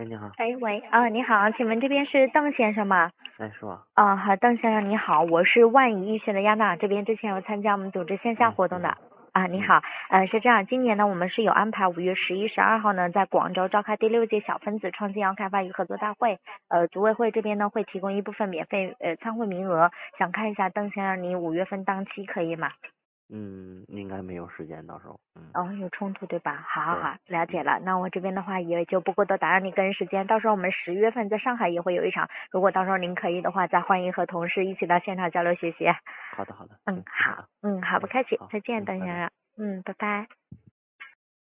哎，你好。 哎，喂，你好，请问这边是邓先生吗？ 哎，是我。 好，邓先生你好，我是万宜医学的亚娜，这边之前有参加我们组织线下哎， 活动的。 你好。 你好，是这样，今年呢，我们是有安排5月11、12号呢，在广州召开第6届小分子创新药开发与合作大会。组委会这边呢会提供一部分免费参会名额，想看一下邓先生你5月份当期可以吗？ 应该没有时间，到时候。 有冲突对吧？好好对。 好，了解了。那我这边的话也就不过多打扰你个人时间，到时候我们10月份在上海也会有一场，如果到时候您可以的话，再欢迎和同事一起到现场交流学习。 好的，好的， 嗯， 行，知道好， 了。 好，不客气， 好。 再见，邓拜拜。 先生。拜拜。